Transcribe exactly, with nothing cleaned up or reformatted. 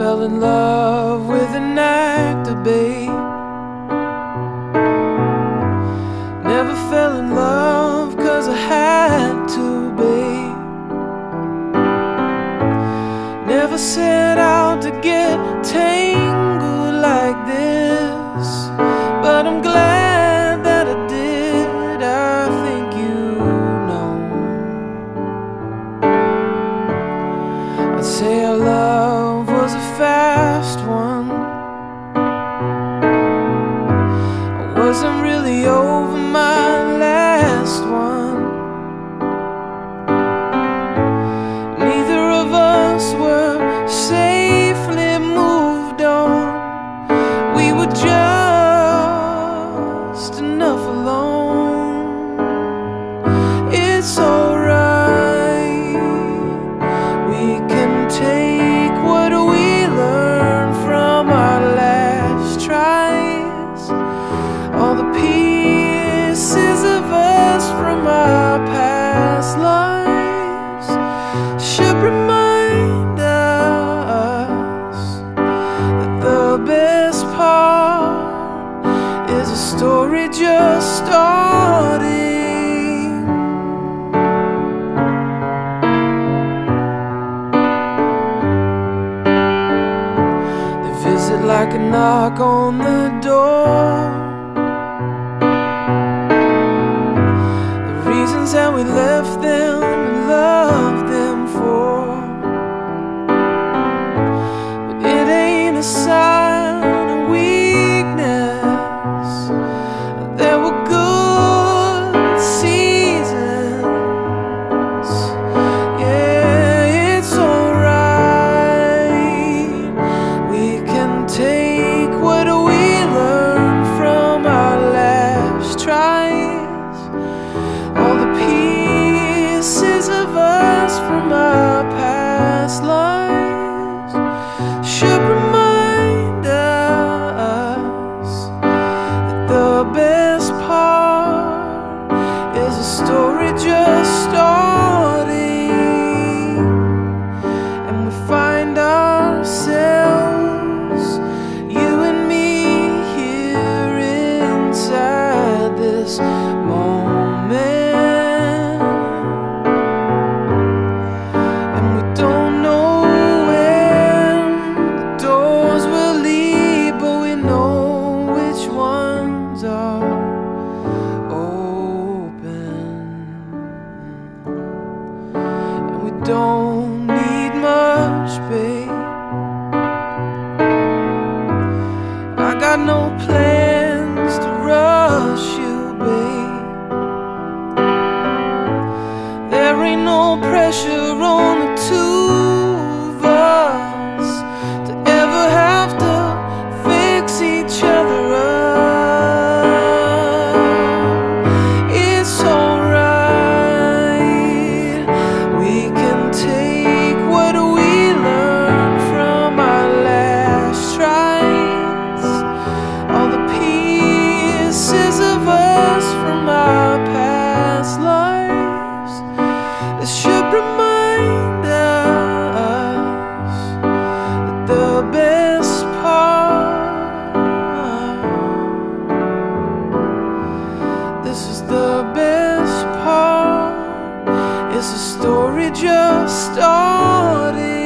fell in love with an actor, babe. Never fell in love cause I had to, babe. Never set out to get tangled like this, but I'm glad that I did. I think you know. I'd say our love was a fast one. I wasn't really over my last one. Neither of us were safely moved on. We were just enough alone. It's alright, we can take what we learned from our last tries. All the pieces of us from our past lives should remind us that the best part is a story just starting. They visit like a knock on the door. The reasons that we left them and loved them for, but it ain't a sign of weakness. There were good seasons. Yeah, it's alright, we can take what we learned from our last tries. All the pieces of us from our past lives should remind us that the best part is a story just starting. And we find ourselves, you and me, here inside this moment. And we don't know when the doors will lead, but we know which ones are open. And we don't need much, babe. I got no plans to rush you, babe. There ain't no pressure on the two of us to ever have to fix each other up. It's alright, we can take what we learned from our last tries. All the pieces of us from our past lives that should remind us that the best part, this is the best part, it's a story just starting.